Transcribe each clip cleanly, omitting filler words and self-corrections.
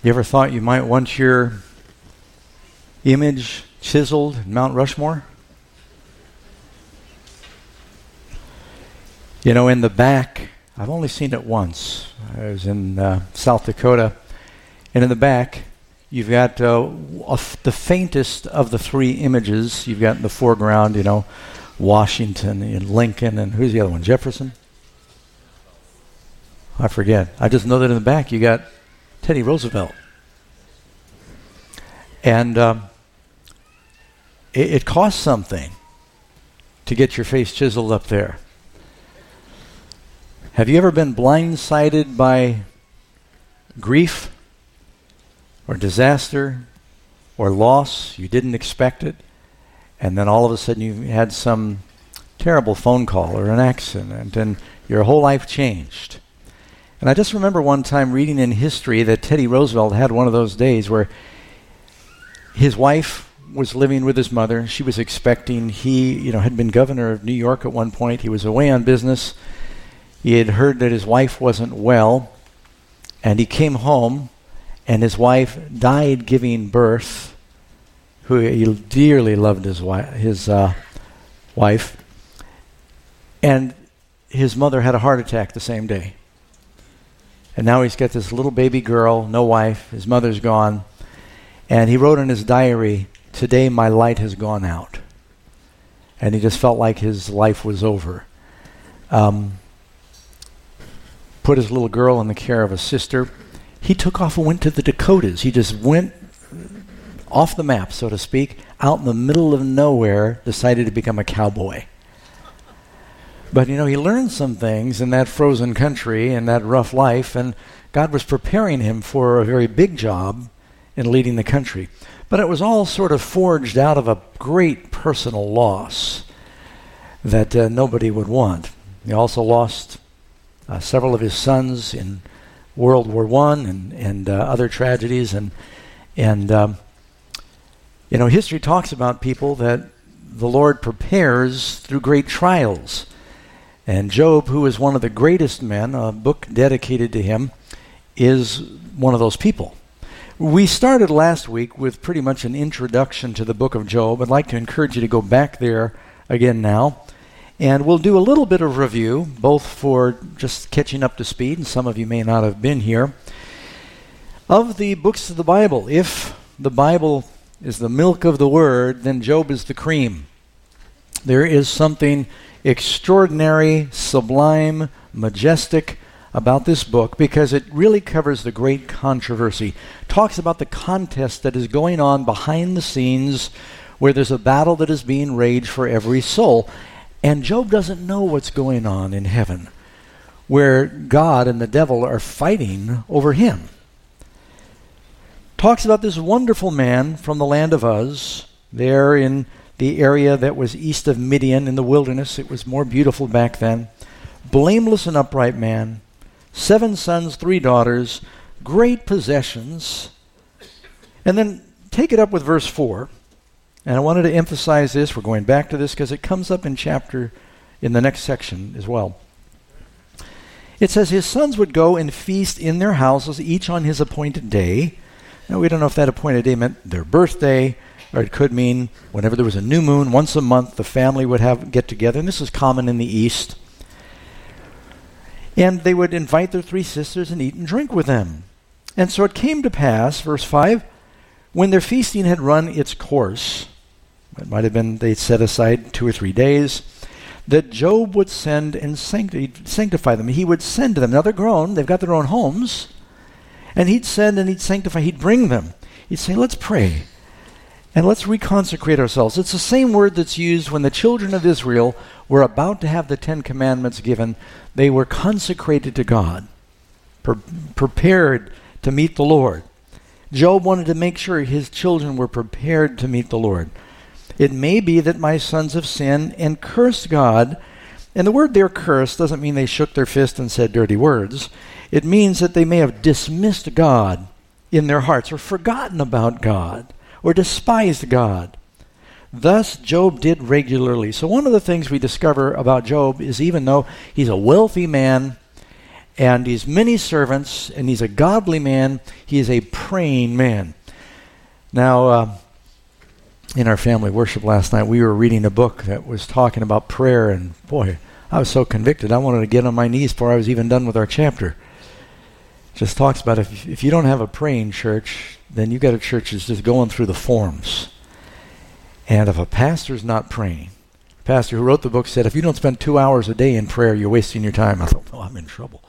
You ever thought you might want your image chiseled in Mount Rushmore? You know, in the back, I've only seen it once. I was in South Dakota, and in the back, you've got the faintest of the three images. You've got in the foreground, you know, Washington and Lincoln, and who's the other one? Jefferson? I forget. I just know that in the back you got Teddy Roosevelt. And it costs something to get your face chiseled up there. Have you ever been blindsided by grief or disaster or loss? You didn't expect it, and then all of a sudden you had some terrible phone call or an accident, and your whole life changed. And I just remember one time reading in history that Teddy Roosevelt had one of those days where his wife was living with his mother. She was expecting. He, had been governor of New York at one point. He was away on business. He had heard that his wife wasn't well, and he came home, and his wife died giving birth. He dearly loved his wife, and his mother had a heart attack the same day. And now he's got this little baby girl, no wife, his mother's gone, and he wrote in his diary, "Today my light has gone out." And he just felt like his life was over. Put his little girl in the care of a sister. He took off and went to the Dakotas. He just went off the map, so to speak, out in the middle of nowhere, decided to become a cowboy. But, he learned some things in that frozen country and that rough life, and God was preparing him for a very big job in leading the country. But it was all sort of forged out of a great personal loss that nobody would want. He also lost several of his sons in World War I and other tragedies. And history talks about people that the Lord prepares through great trials. And Job, who is one of the greatest men, a book dedicated to him, is one of those people. We started last week with pretty much an introduction to the book of Job. I'd like to encourage you to go back there again now. And we'll do a little bit of review, both for just catching up to speed, and some of you may not have been here, of the books of the Bible. If the Bible is the milk of the Word, then Job is the cream. There is something extraordinary, sublime, majestic about this book because it really covers the great controversy. Talks about the contest that is going on behind the scenes where there's a battle that is being waged for every soul. And Job doesn't know what's going on in heaven, where God and the devil are fighting over him. Talks about this wonderful man from the land of Uz, there in the area that was east of Midian in the wilderness. It was more beautiful back then. Blameless and upright man, 7 sons, 3 daughters, great possessions. And then take it up with verse 4. And I wanted to emphasize this. We're going back to this because it comes up in the next section as well. It says, his sons would go and feast in their houses, each on his appointed day. Now, we don't know if that appointed day meant their birthday, or it could mean whenever there was a new moon, once a month, the family would get together. And this is common in the East. And they would invite their 3 sisters and eat and drink with them. And so it came to pass, verse 5, when their feasting had run its course, it might have been they'd set aside 2 or 3 days, that Job would send and sanctify them. He would send to them. Now they're grown, they've got their own homes, and he'd send and he'd sanctify, he'd bring them. He'd say, let's pray, and let's reconsecrate ourselves. It's the same word that's used when the children of Israel were about to have the 10 Commandments given. They were consecrated to God, prepared to meet the Lord. Job wanted to make sure his children were prepared to meet the Lord. It may be that my sons have sinned and cursed God. And the word there, cursed, doesn't mean they shook their fist and said dirty words. It means that they may have dismissed God in their hearts, or forgotten about God, or despised God. Thus Job did regularly. So one of the things we discover about Job is even though he's a wealthy man and he's many servants, and he's a godly man. He is a praying man. Now, in our family worship last night, we were reading a book that was talking about prayer, and boy, I was so convicted. I wanted to get on my knees before I was even done with our chapter. It just talks about if you don't have a praying church, then you've got a church that's just going through the forms. And if a pastor's not praying, the pastor who wrote the book said, if you don't spend 2 hours a day in prayer, you're wasting your time. I thought, oh, I'm in trouble.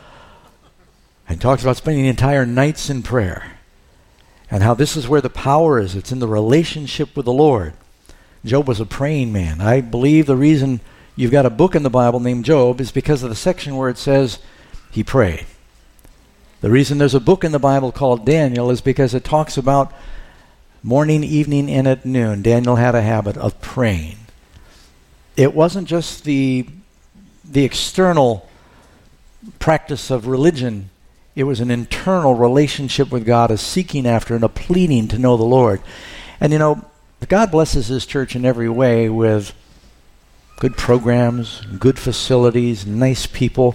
And talks about spending entire nights in prayer and how this is where the power is. It's in the relationship with the Lord. Job was a praying man. I believe the reason you've got a book in the Bible named Job is because of the section where it says he prayed. The reason there's a book in the Bible called Daniel is because it talks about morning, evening, and at noon. Daniel had a habit of praying. It wasn't just the external practice of religion. It was an internal relationship with God, a seeking after and a pleading to know the Lord. And you know, God blesses his church in every way with good programs, good facilities, nice people.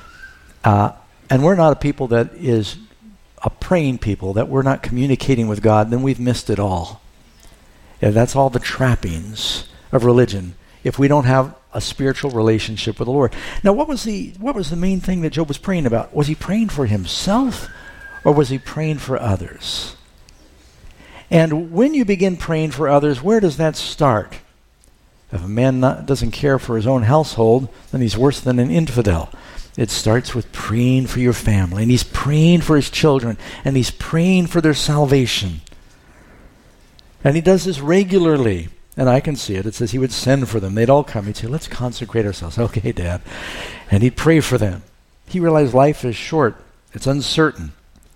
And we're not a people that is a praying people, that we're not communicating with God, then we've missed it all. Yeah, that's all the trappings of religion if we don't have a spiritual relationship with the Lord. Now, what was the main thing that Job was praying about? Was he praying for himself, or was he praying for others? And when you begin praying for others, where does that start? If a man doesn't care for his own household, then he's worse than an infidel. It starts with praying for your family, and he's praying for his children, and he's praying for their salvation. And he does this regularly, and I can see it. It says he would send for them. They'd all come. He'd say, let's consecrate ourselves. Okay, Dad. And he'd pray for them. He realized life is short. It's uncertain.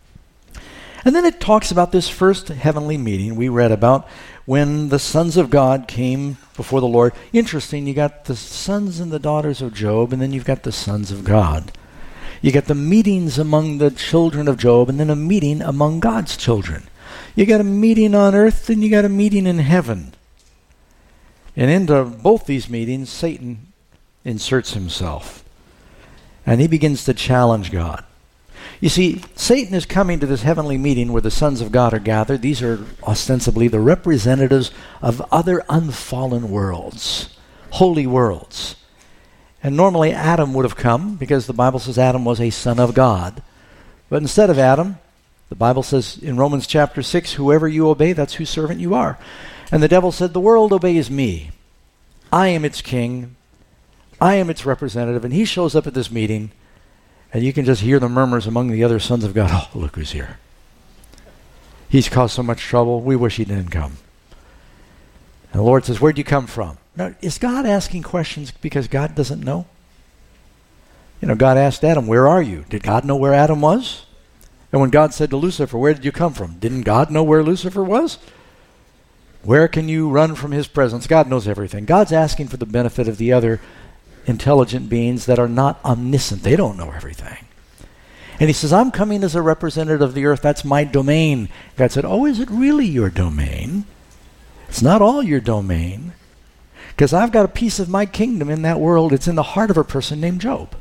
And then it talks about this first heavenly meeting we read about when the sons of God came before the Lord. Interesting, you got the sons and the daughters of Job, and then you've got the sons of God. You get the meetings among the children of Job, and then a meeting among God's children. You got a meeting on earth, and you got a meeting in heaven. And into both these meetings, Satan inserts himself. And he begins to challenge God. You see, Satan is coming to this heavenly meeting where the sons of God are gathered. These are ostensibly the representatives of other unfallen worlds, holy worlds. And normally Adam would have come because the Bible says Adam was a son of God. But instead of Adam, the Bible says in Romans chapter 6, whoever you obey, that's whose servant you are. And the devil said, the world obeys me. I am its king. I am its representative. And he shows up at this meeting, and you can just hear the murmurs among the other sons of God. Oh, look who's here. He's caused so much trouble. We wish he didn't come. And the Lord says, where'd you come from? Now, is God asking questions because God doesn't know? You know, God asked Adam, where are you? Did God know where Adam was? And when God said to Lucifer, where did you come from? Didn't God know where Lucifer was? Where can you run from his presence? God knows everything. God's asking for the benefit of the other intelligent beings that are not omniscient. They don't know everything. And he says, I'm coming as a representative of the earth. That's my domain. God said, oh, is it really your domain? It's not all your domain. Because I've got a piece of my kingdom in that world. It's in the heart of a person named Job.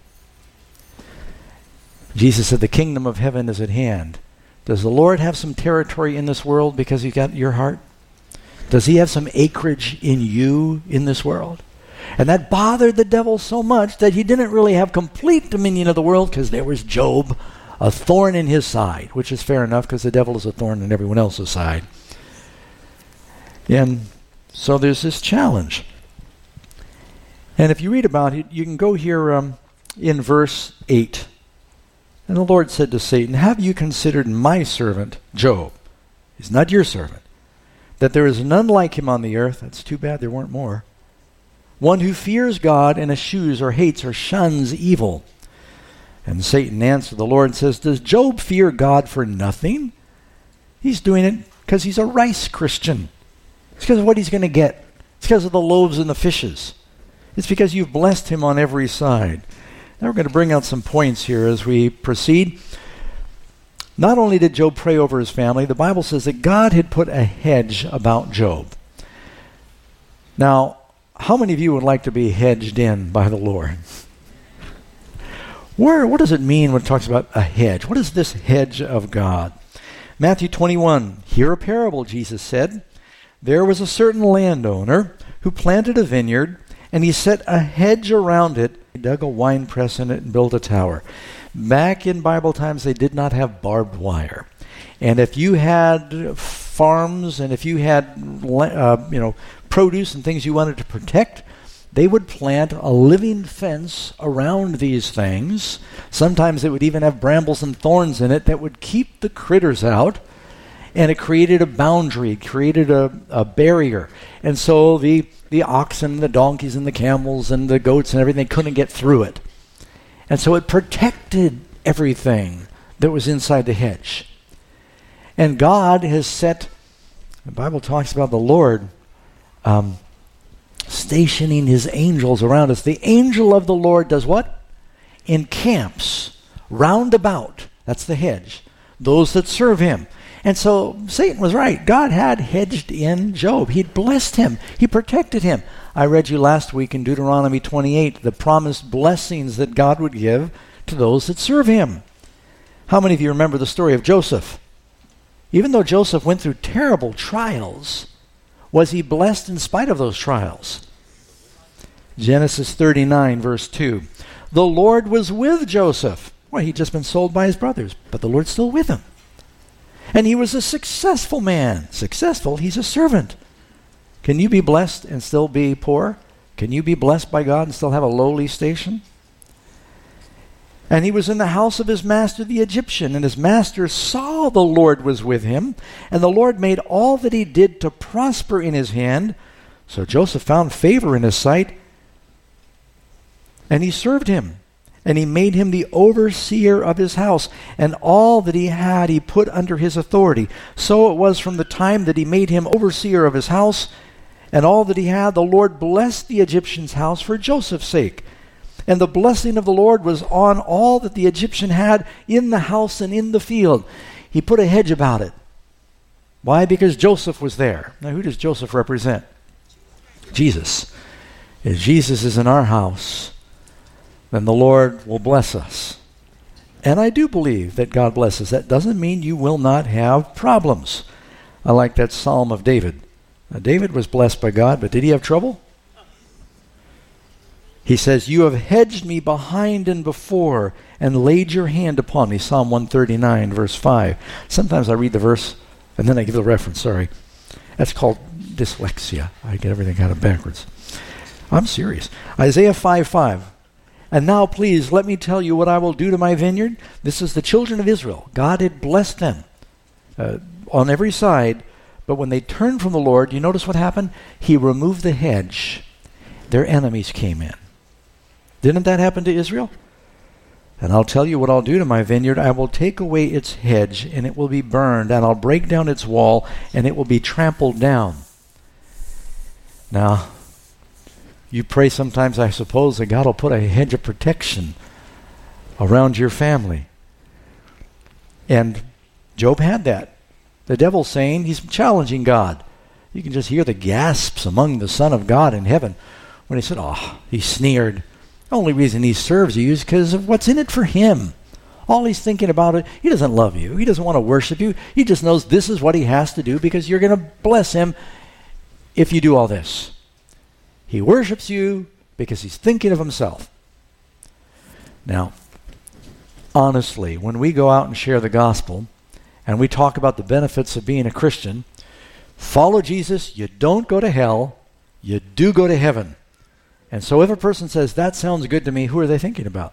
Jesus said, the kingdom of heaven is at hand. Does the Lord have some territory in this world because he got your heart? Does he have some acreage in you in this world? And that bothered the devil so much that he didn't really have complete dominion of the world because there was Job, a thorn in his side, which is fair enough because the devil is a thorn in everyone else's side. And so there's this challenge. And if you read about it, you can go here in verse 8. And the Lord said to Satan, have you considered my servant Job? He's not your servant. That there is none like him on the earth. That's too bad there weren't more. One who fears God and eschews or hates or shuns evil. And Satan answered the Lord and says, does Job fear God for nothing? He's doing it because he's a rice Christian. It's because of what he's going to get. It's because of the loaves and the fishes. It's because you've blessed him on every side. Now we're going to bring out some points here as we proceed. Not only did Job pray over his family, the Bible says that God had put a hedge about Job. Now, how many of you would like to be hedged in by the Lord? What does it mean when it talks about a hedge? What is this hedge of God? Matthew 21, hear a parable, Jesus said. There was a certain landowner who planted a vineyard, and he set a hedge around it. He dug a wine press in it and built a tower. Back in Bible times, they did not have barbed wire. And if you had farms and if you had produce and things you wanted to protect, they would plant a living fence around these things. Sometimes it would even have brambles and thorns in it that would keep the critters out. And it created a boundary, created a barrier. And so the oxen, the donkeys, and the camels, and the goats and everything couldn't get through it. And so it protected everything that was inside the hedge. And God has set, the Bible talks about the Lord stationing his angels around us. The angel of the Lord does what? Encamps round about, that's the hedge, those that serve him. And so Satan was right. God had hedged in Job. He'd blessed him. He protected him. I read you last week in Deuteronomy 28 the promised blessings that God would give to those that serve him. How many of you remember the story of Joseph? Even though Joseph went through terrible trials, was he blessed in spite of those trials? Genesis 39, verse 2. The Lord was with Joseph. Well, he'd just been sold by his brothers, but the Lord's still with him. And he was a successful man. Successful, he's a servant. Can you be blessed and still be poor? Can you be blessed by God and still have a lowly station? And he was in the house of his master the Egyptian, and his master saw the Lord was with him, and the Lord made all that he did to prosper in his hand. So Joseph found favor in his sight, and he served him. And he made him the overseer of his house, and all that he had he put under his authority. So it was from the time that he made him overseer of his house, and all that he had, the Lord blessed the Egyptian's house for Joseph's sake. And the blessing of the Lord was on all that the Egyptian had in the house and in the field. He put a hedge about it. Why? Because Joseph was there. Now, who does Joseph represent? Jesus. If Jesus is in our house, then the Lord will bless us. And I do believe that God blesses. That doesn't mean you will not have problems. I like that Psalm of David. Now, David was blessed by God, but did he have trouble? He says, you have hedged me behind and before and laid your hand upon me. Psalm 139, verse 5. Sometimes I read the verse and then I give the reference, sorry. That's called dyslexia. I get everything kind of backwards. I'm serious. Isaiah 5:5. And now please let me tell you what I will do to my vineyard. This is the children of Israel. God had blessed them on every side. But when they turned from the Lord, you notice what happened? He removed the hedge. Their enemies came in. Didn't that happen to Israel? And I'll tell you what I'll do to my vineyard. I will take away its hedge, and it will be burned, and I'll break down its wall, and it will be trampled down. Now, you pray sometimes, I suppose, that God will put a hedge of protection around your family. And Job had that. The devil's saying, he's challenging God. You can just hear the gasps among the Son of God in heaven when he said, he sneered. The only reason he serves you is because of what's in it for him. All he's thinking about it, he doesn't love you. He doesn't want to worship you. He just knows this is what he has to do because you're going to bless him if you do all this. He worships you because he's thinking of himself. Now, honestly, when we go out and share the gospel and we talk about the benefits of being a Christian, follow Jesus, you don't go to hell, you do go to heaven. And so if a person says, that sounds good to me, who are they thinking about?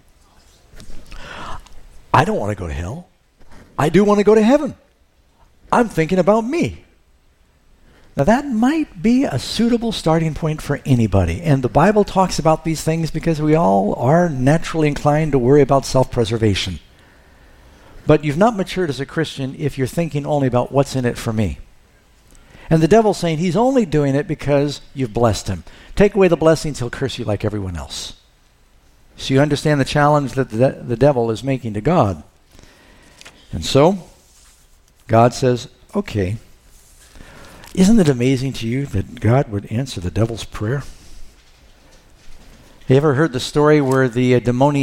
I don't want to go to hell. I do want to go to heaven. I'm thinking about me. Now that might be a suitable starting point for anybody. And the Bible talks about these things because we all are naturally inclined to worry about self-preservation. But you've not matured as a Christian if you're thinking only about what's in it for me. And the devil's saying he's only doing it because you've blessed him. Take away the blessings, he'll curse you like everyone else. So you understand the challenge that the devil is making to God. And so, God says, okay, isn't it amazing to you that God would answer the devil's prayer? You ever heard the story where the demoniac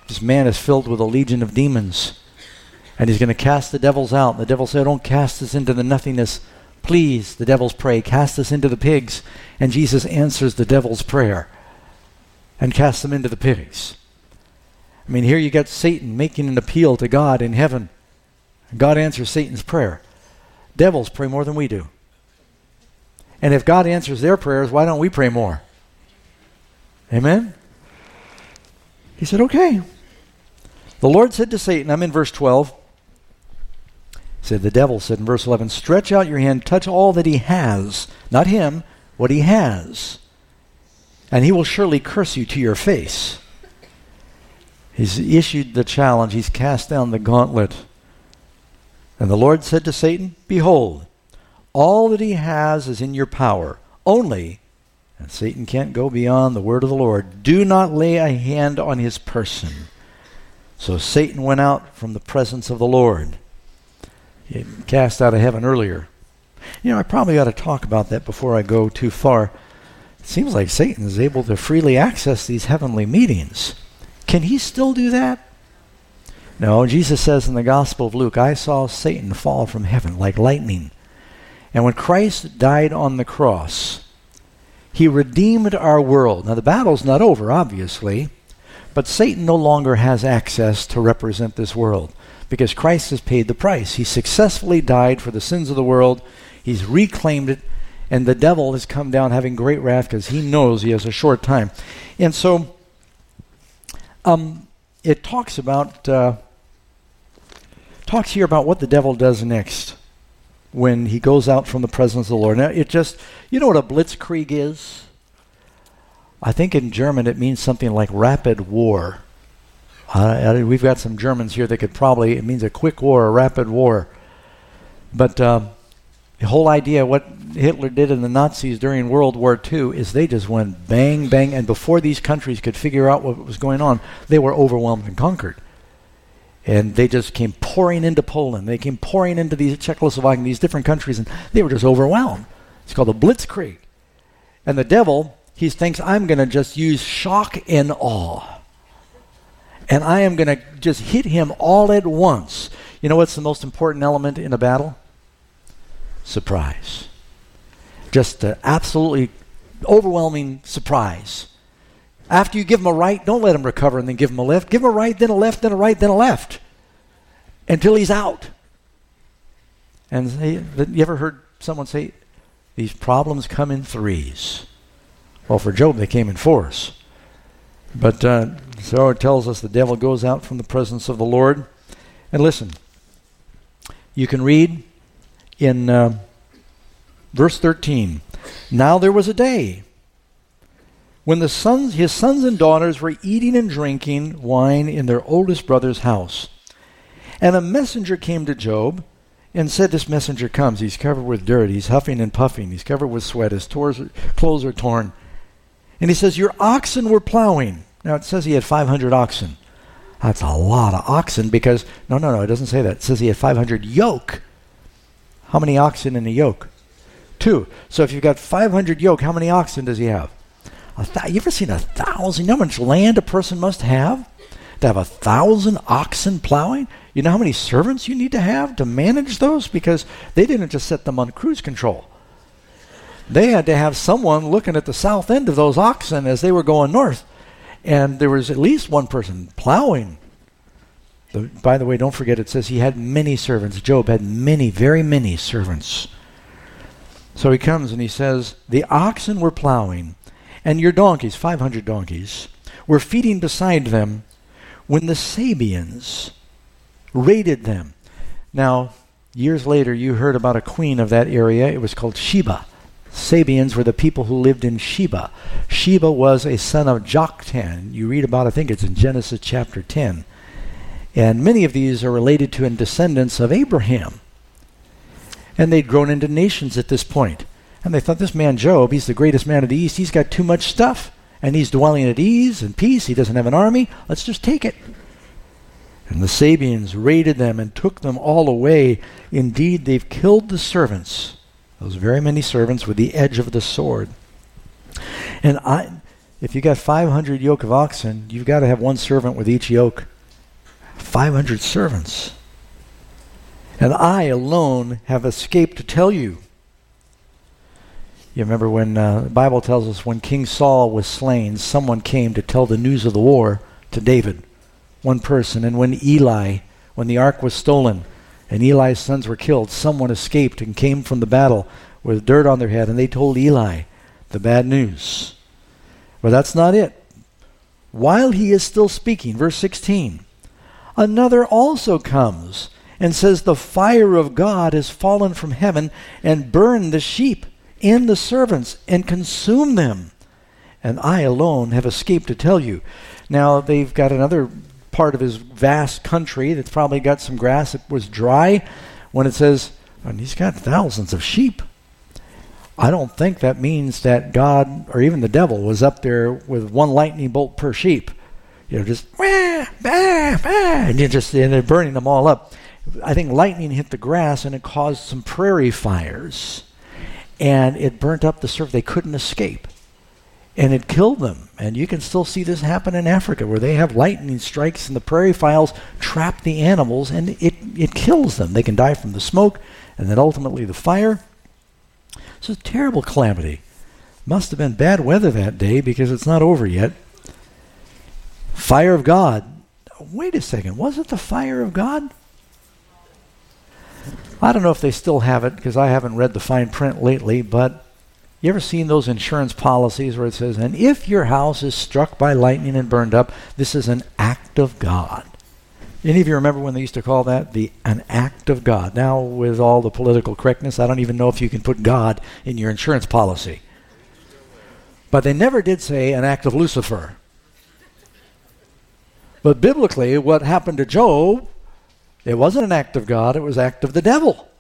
This man is filled with a legion of demons. And he's going to cast the devils out. And the devil said, don't cast us into the nothingness. Please, the devils pray, cast us into the pigs. And Jesus answers the devil's prayer and casts them into the pigs. I mean, here you got Satan making an appeal to God in heaven. God answers Satan's prayer. Devils pray more than we do. And if God answers their prayers, why don't we pray more? Amen? He said, okay. The Lord said to Satan, I'm in verse 12. He said, the devil said in verse 11, stretch out your hand, touch all that he has. Not him, what he has. And he will surely curse you to your face. He's issued the challenge. He's cast down the gauntlet. And the Lord said to Satan, behold, all that he has is in your power. Only, and Satan can't go beyond the word of the Lord, do not lay a hand on his person. So Satan went out from the presence of the Lord. He had cast out of heaven earlier. You know, I probably ought to talk about that before I go too far. It seems like Satan is able to freely access these heavenly meetings. Can he still do that? No, Jesus says in the Gospel of Luke, I saw Satan fall from heaven like lightning. And when Christ died on the cross, he redeemed our world. Now the battle's not over, obviously, but Satan no longer has access to represent this world because Christ has paid the price. He successfully died for the sins of the world. He's reclaimed it, and the devil has come down having great wrath because he knows he has a short time. And so it talks here about what the devil does next when he goes out from the presence of the Lord. Now, it just, you know what a blitzkrieg is? I think in German it means something like rapid war. We've got some Germans here that could probably, it means a quick war, a rapid war. But the whole idea, what Hitler did and the Nazis during World War II, is they just went bang, bang, and before these countries could figure out what was going on, they were overwhelmed and conquered. And they just came pouring into Poland. They came pouring into these Czechoslovakia, these different countries, and they were just overwhelmed. It's called a blitzkrieg. And the devil, he thinks, I'm going to just use shock and awe. And I am going to just hit him all at once. You know what's the most important element in a battle? Surprise. Just an absolutely overwhelming surprise. After you give him a right, don't let him recover and then give him a left. Give him a right, then a left, then a right, then a left. Until he's out. And you ever heard someone say, these problems come in threes? Well, for Job, they came in fours. But so it tells us the devil goes out from the presence of the Lord. And listen, you can read in verse 13, now there was a day when his sons and daughters were eating and drinking wine in their oldest brother's house. And a messenger came to Job and said, this messenger comes, he's covered with dirt, he's huffing and puffing, he's covered with sweat, his clothes are torn. And he says, your oxen were plowing. Now it says he had 500 oxen. That's a lot of oxen because, no, it doesn't say that. It says he had 500 yoke. How many oxen in a yoke? 2. So if you've got 500 yoke, how many oxen does he have? You ever seen 1,000? You know how much land a person must have to have 1,000 oxen plowing? You know how many servants you need to have to manage those? Because they didn't just set them on cruise control. They had to have someone looking at the south end of those oxen as they were going north. And there was at least one person plowing. By the way, don't forget it says he had many servants. Job had many, very many servants. So he comes and he says, the oxen were plowing, and your donkeys, 500 donkeys, were feeding beside them when the Sabeans raided them. Now, years later, you heard about a queen of that area. It was called Sheba. Sabeans were the people who lived in Sheba. Sheba was a son of Joktan. You read about, I think it's in Genesis chapter 10. And many of these are related to and descendants of Abraham. And they'd grown into nations at this point. And they thought, this man Job, he's the greatest man of the East. He's got too much stuff. And he's dwelling at ease and peace. He doesn't have an army. Let's just take it. And the Sabeans raided them and took them all away. Indeed, they've killed the servants, those very many servants, with the edge of the sword. And If you got 500 yoke of oxen, you've got to have one servant with each yoke. 500 servants. And I alone have escaped to tell you. You remember when the Bible tells us when King Saul was slain, someone came to tell the news of the war to David. One person. And when the ark was stolen and Eli's sons were killed, someone escaped and came from the battle with dirt on their head, and they told Eli the bad news. But that's not it. While he is still speaking, verse 16, another also comes and says, the fire of God has fallen from heaven and burned the sheep and the servants and consumed them. And I alone have escaped to tell you. Now, they've got another part of his vast country that's probably got some grass that was dry when it says, and he's got thousands of sheep. I don't think that means that God or even the devil was up there with one lightning bolt per sheep. Just wah, bah, bah, and they're burning them all up. I think lightning hit the grass and it caused some prairie fires. And it burnt up the surf. They couldn't escape. And it killed them. And you can still see this happen in Africa where they have lightning strikes and the prairie fires trap the animals and it kills them. They can die from the smoke and then ultimately the fire. It's a terrible calamity. Must have been bad weather that day because it's not over yet. Fire of God. Wait a second. Was it the fire of God? I don't know if they still have it because I haven't read the fine print lately, but you ever seen those insurance policies where it says, and if your house is struck by lightning and burned up, this is an act of God. Any of you remember when they used to call that an act of God? Now, with all the political correctness, I don't even know if you can put God in your insurance policy. But they never did say an act of Lucifer. But biblically, what happened to Job, it wasn't an act of God, it was an act of the devil.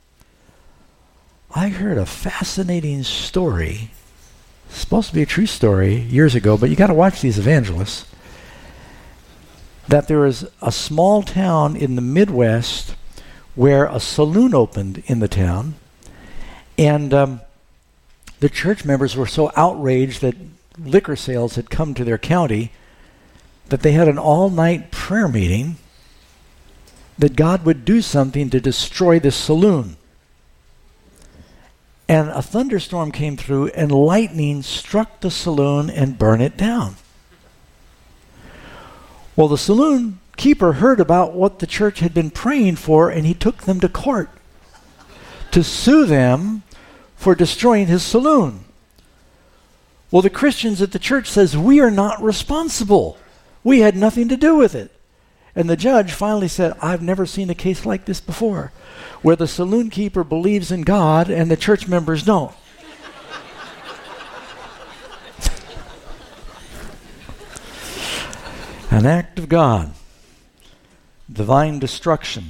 I heard a fascinating story, supposed to be a true story, years ago, but you got to watch these evangelists, that there was a small town in the Midwest where a saloon opened in the town, and the church members were so outraged that liquor sales had come to their county that they had an all-night prayer meeting that God would do something to destroy this saloon. And a thunderstorm came through and lightning struck the saloon and burned it down. Well, the saloon keeper heard about what the church had been praying for, and he took them to court to sue them for destroying his saloon. Well, the Christians at the church says, we are not responsible. We had nothing to do with it. And the judge finally said, I've never seen a case like this before, where the saloon keeper believes in God and the church members don't. An act of God. Divine destruction.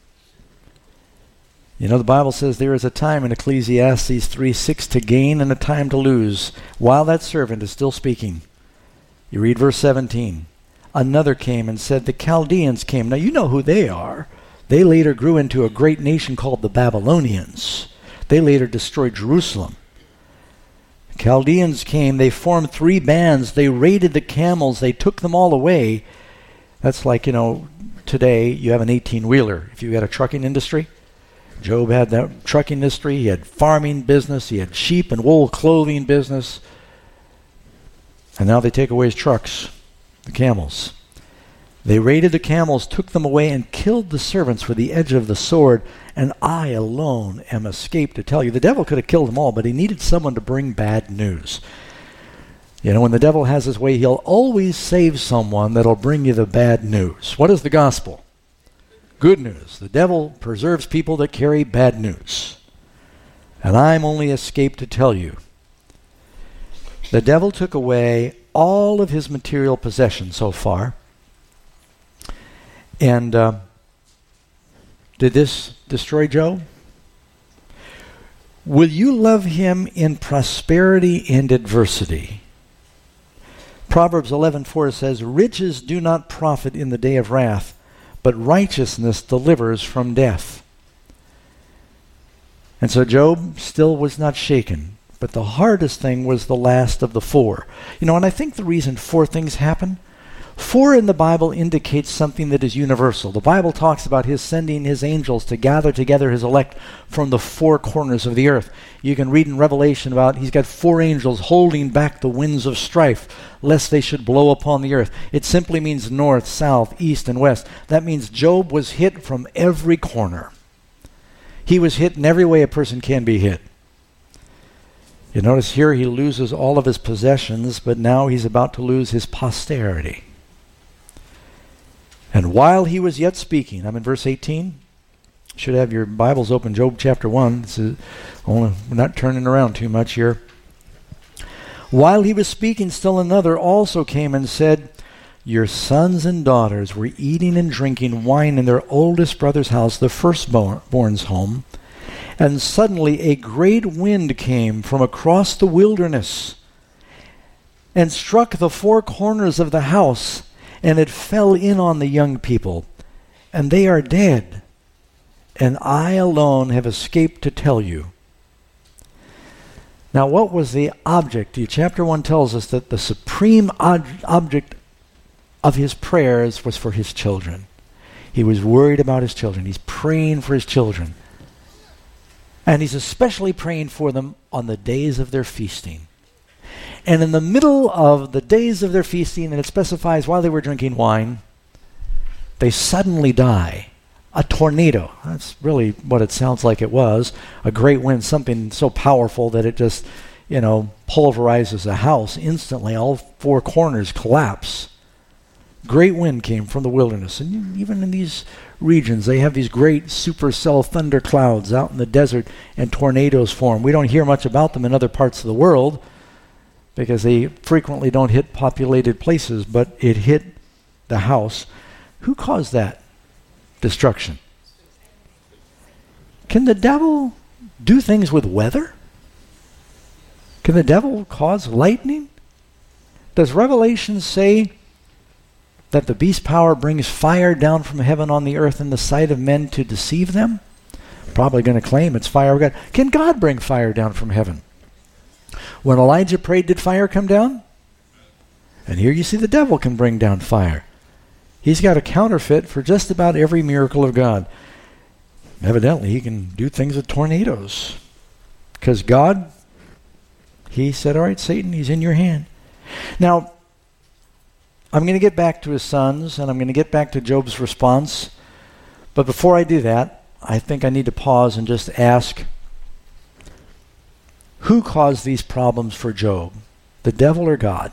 You know, the Bible says there is a time in Ecclesiastes 3:6 to gain and a time to lose, while that servant is still speaking. You read verse 17. Another came and said, the Chaldeans came. Now you know who they are. They later grew into a great nation called the Babylonians. They later destroyed Jerusalem. The Chaldeans came. They formed 3 bands. They raided the camels. They took them all away. That's like, today you have an 18-wheeler. If you had a trucking industry, Job had that trucking industry. He had farming business. He had sheep and wool clothing business. And now they take away his trucks, the camels. They raided the camels, took them away, and killed the servants with the edge of the sword, and I alone am escaped to tell you. The devil could have killed them all, but he needed someone to bring bad news. When the devil has his way, he'll always save someone that'll bring you the bad news. What is the gospel? Good news. The devil preserves people that carry bad news. And I'm only escaped to tell you. The devil took away all of his material possessions so far. And did this destroy Job? Will you love him in prosperity and adversity? Proverbs 11:4 says, riches do not profit in the day of wrath, but righteousness delivers from death. And so Job still was not shaken. But the hardest thing was the last of the four. And I think the reason four things happen, four in the Bible indicates something that is universal. The Bible talks about his sending his angels to gather together his elect from the four corners of the earth. You can read in Revelation about he's got four angels holding back the winds of strife, lest they should blow upon the earth. It simply means north, south, east, and west. That means Job was hit from every corner. He was hit in every way a person can be hit. You notice here he loses all of his possessions, but now he's about to lose his posterity. And while he was yet speaking, I'm in verse 18. Should have your Bibles open, Job chapter 1. We're not turning around too much here. While he was speaking, still another also came and said, your sons and daughters were eating and drinking wine in their oldest brother's house, the firstborn's home. And suddenly a great wind came from across the wilderness and struck the four corners of the house, and it fell in on the young people, and they are dead, and I alone have escaped to tell you. Now, what was the object? Chapter 1 tells us that the supreme object of his prayers was for his children. He was worried about his children. He's praying for his children. And he's especially praying for them on the days of their feasting. And in the middle of the days of their feasting, and it specifies while they were drinking wine, they suddenly die. A tornado. That's really what it sounds like it was. A great wind, something so powerful that it just, pulverizes a house instantly. All four corners collapse. Great wind came from the wilderness. And even in these regions, they have these great supercell thunder clouds out in the desert, and tornadoes form. We don't hear much about them in other parts of the world because they frequently don't hit populated places, but it hit the house. Who caused that destruction? Can the devil do things with weather? Can the devil cause lightning? Does Revelation say that the beast power brings fire down from heaven on the earth in the sight of men to deceive them? Probably going to claim it's fire of God. Can God bring fire down from heaven? When Elijah prayed, did fire come down? And here you see the devil can bring down fire. He's got a counterfeit for just about every miracle of God. Evidently, he can do things with tornadoes. Because God, he said, all right, Satan, he's in your hand. Now, I'm going to get back to his sons, and I'm going to get back to Job's response. But before I do that, I think I need to pause and just ask, who caused these problems for Job? The devil or God?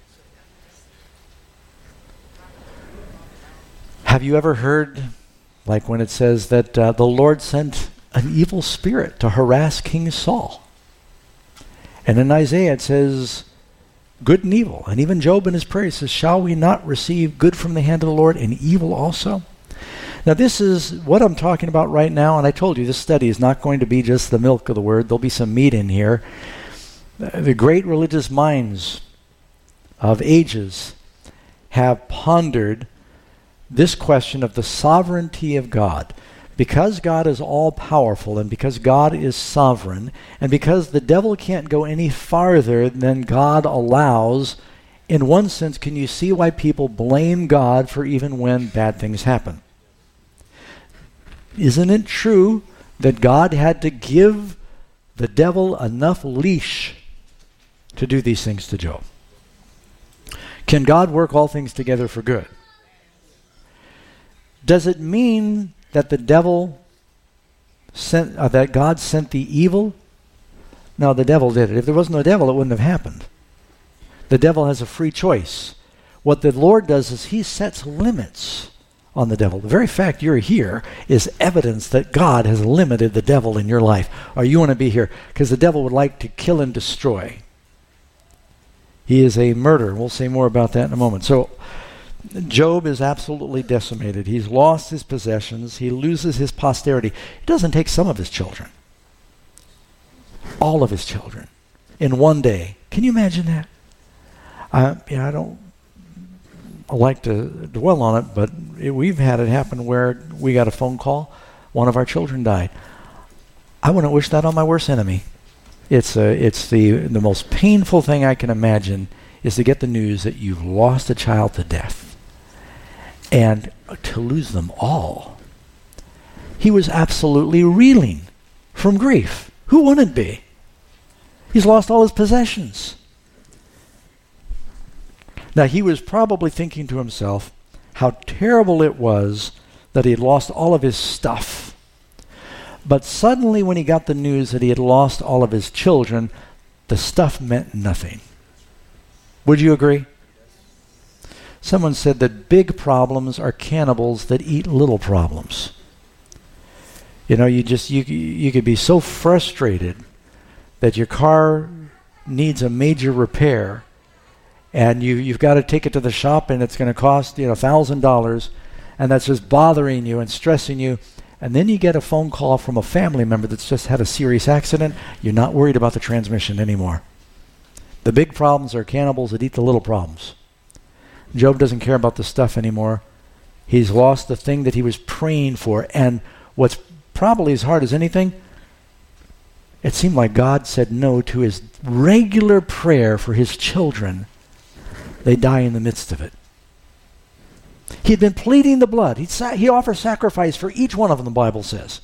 Have you ever heard, like when it says that the Lord sent an evil spirit to harass King Saul? And in Isaiah it says, good and evil. And even Job in his prayer says, shall we not receive good from the hand of the Lord and evil also? Now this is what I'm talking about right now, and I told you this study is not going to be just the milk of the word. There'll be some meat in here. The great religious minds of ages have pondered this question of the sovereignty of God. Because God is all-powerful, and because God is sovereign, and because the devil can't go any farther than God allows, in one sense, can you see why people blame God for even when bad things happen? Isn't it true that God had to give the devil enough leash to do these things to Job? Can God work all things together for good? Does it mean that the devil sent, that God sent the evil? No, the devil did it. If there was no devil, it wouldn't have happened. The devil has a free choice. What the Lord does is he sets limits on the devil. The very fact you're here is evidence that God has limited the devil in your life, or you want to be here, because the devil would like to kill and destroy. He is a murderer. We'll say more about that in a moment. So Job is absolutely decimated. He's lost his possessions. He loses his posterity. It doesn't take some of his children. All of his children in one day. Can you imagine that? I don't like to dwell on it, but we've had it happen where we got a phone call. One of our children died. I wouldn't wish that on my worst enemy. It's the most painful thing I can imagine is to get the news that you've lost a child to death and to lose them all. He was absolutely reeling from grief. Who wouldn't be? He's lost all his possessions. Now, he was probably thinking to himself how terrible it was that he had lost all of his stuff. But suddenly, when he got the news that he had lost all of his children, the stuff meant nothing. Would you agree? Someone said that big problems are cannibals that eat little problems. You know, you could be so frustrated that your car needs a major repair, and you've got to take it to the shop, and it's going to cost $1,000, and that's just bothering you and stressing you. And then you get a phone call from a family member that's just had a serious accident. You're not worried about the transmission anymore. The big problems are cannibals that eat the little problems. Job doesn't care about the stuff anymore. He's lost the thing that he was praying for. And what's probably as hard as anything, it seemed like God said no to his regular prayer for his children. They die in the midst of it. He had been pleading the blood. He offered sacrifice for each one of them, the Bible says.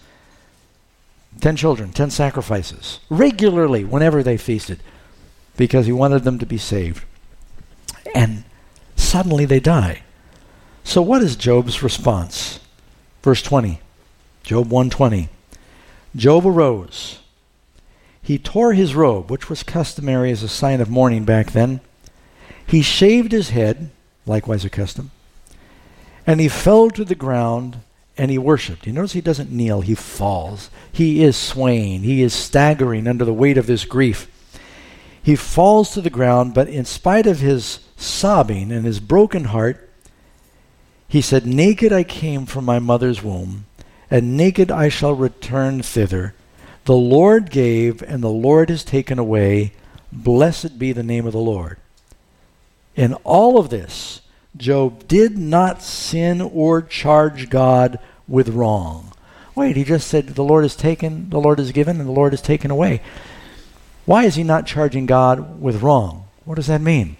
10 children, 10 sacrifices, regularly whenever they feasted, because he wanted them to be saved. And suddenly they die. So what is Job's response? Verse 20, Job 1:20. Job arose. He tore his robe, which was customary as a sign of mourning back then. He shaved his head, likewise a custom, and he fell to the ground and he worshipped. You notice he doesn't kneel, he falls. He is swaying. He is staggering under the weight of this grief. He falls to the ground, but in spite of his sobbing and his broken heart, he said, "Naked I came from my mother's womb, and naked I shall return thither. The Lord gave, and the Lord has taken away. Blessed be the name of the Lord." In all of this, Job did not sin or charge God with wrong. Wait, he just said the Lord has taken, the Lord has given, and the Lord has taken away. Why is he not charging God with wrong? What does that mean?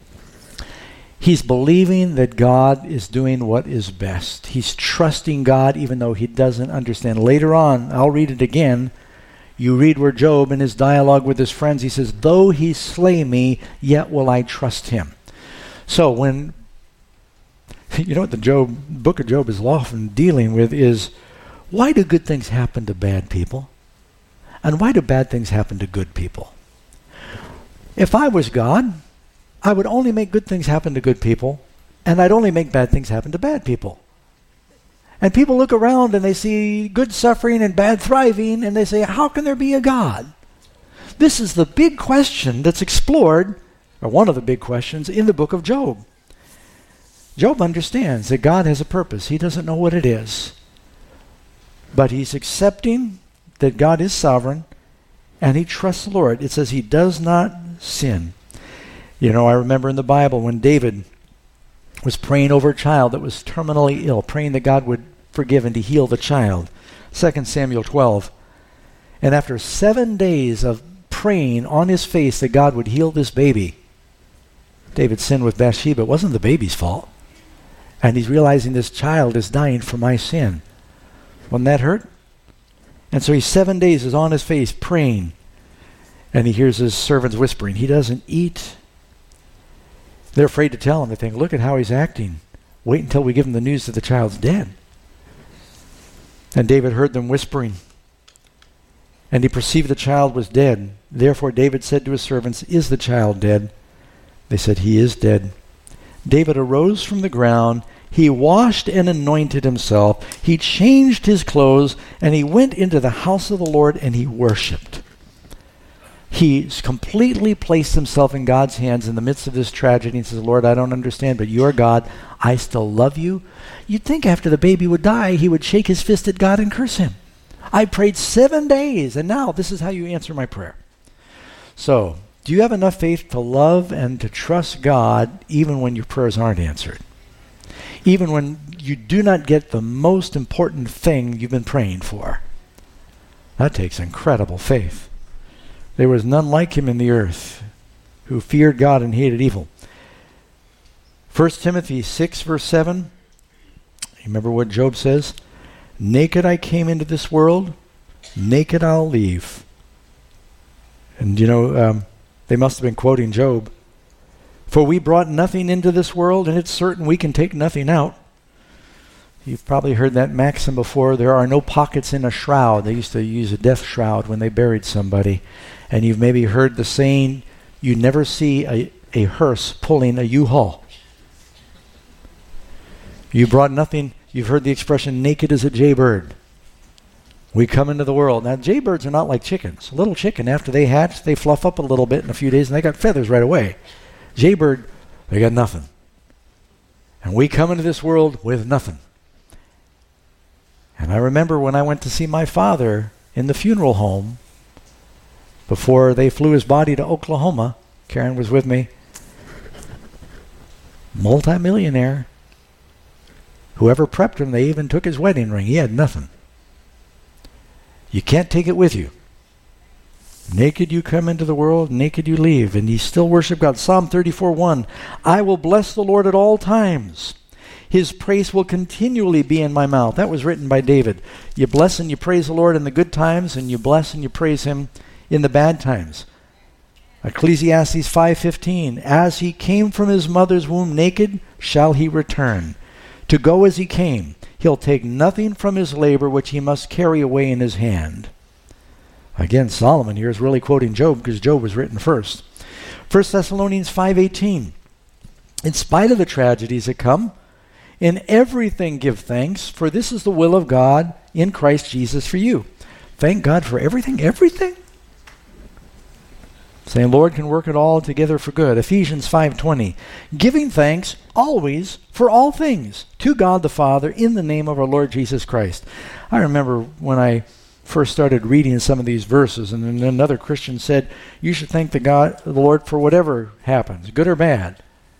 He's believing that God is doing what is best. He's trusting God even though he doesn't understand. Later on, I'll read it again. You read where Job, in his dialogue with his friends, he says, "Though he slay me, yet will I trust him." So when, you know what the book of Job is often dealing with is, why do good things happen to bad people? And why do bad things happen to good people? If I was God, I would only make good things happen to good people, and I'd only make bad things happen to bad people. And people look around and they see good suffering and bad thriving, and they say, how can there be a God? This is the big question that's explored, or one of the big questions, in the book of Job. Job understands that God has a purpose. He doesn't know what it is. But he's accepting that God is sovereign, and he trusts the Lord. It says he does not sin. You know, I remember in the Bible when David was praying over a child that was terminally ill, praying that God would forgive and to heal the child. 2 Samuel 12. And after 7 days of praying on his face that God would heal this baby, David sinned with Bathsheba. It wasn't the baby's fault. And he's realizing this child is dying for my sin. Wouldn't that hurt? And so 7 days is on his face praying. And he hears his servants whispering. He doesn't eat. They're afraid to tell him. They think, look at how he's acting. Wait until we give him the news that the child's dead. And David heard them whispering. And he perceived the child was dead. Therefore David said to his servants, "Is the child dead?" They said, "He is dead." David arose from the ground. He washed and anointed himself. He changed his clothes, and he went into the house of the Lord, and he worshipped. He completely placed himself in God's hands in the midst of this tragedy and says, "Lord, I don't understand, but you're God. I still love you." You'd think after the baby would die, he would shake his fist at God and curse him. I prayed 7 days, and now this is how you answer my prayer. So, do you have enough faith to love and to trust God even when your prayers aren't answered? Even when you do not get the most important thing you've been praying for? That takes incredible faith. There was none like him in the earth, who feared God and hated evil. 1 Timothy 6, verse 7. Remember what Job says? Naked I came into this world, naked I'll leave. And they must have been quoting Job. For we brought nothing into this world, and it's certain we can take nothing out. You've probably heard that maxim before. There are no pockets in a shroud. They used to use a death shroud when they buried somebody. And you've maybe heard the saying, you never see a hearse pulling a U-Haul. You brought nothing. You've heard the expression, naked as a jaybird. We come into the world. Now, jaybirds are not like chickens. A little chicken, after they hatch, they fluff up a little bit in a few days, and they got feathers right away. Jaybird, they got nothing. And we come into this world with nothing. And I remember when I went to see my father in the funeral home, before they flew his body to Oklahoma, Karen was with me, multimillionaire. Whoever prepped him, they even took his wedding ring. He had nothing. You can't take it with you. Naked you come into the world, naked you leave. And you still worship God. Psalm 34:1. I will bless the Lord at all times. His praise will continually be in my mouth. That was written by David. You bless and you praise the Lord in the good times, and you bless and you praise him in the bad times. Ecclesiastes 5:15. As he came from his mother's womb naked, shall he return. To go as he came, he'll take nothing from his labor which he must carry away in his hand. Again, Solomon here is really quoting Job because Job was written first. 1 Thessalonians 5:18. In spite of the tragedies that come, in everything give thanks, for this is the will of God in Christ Jesus for you. Thank God for everything? Everything? Saying, Lord can work it all together for good. Ephesians 5:20. Giving thanks always for all things to God the Father in the name of our Lord Jesus Christ. I remember when I first started reading some of these verses, and then another Christian said, you should thank the Lord for whatever happens, good or bad.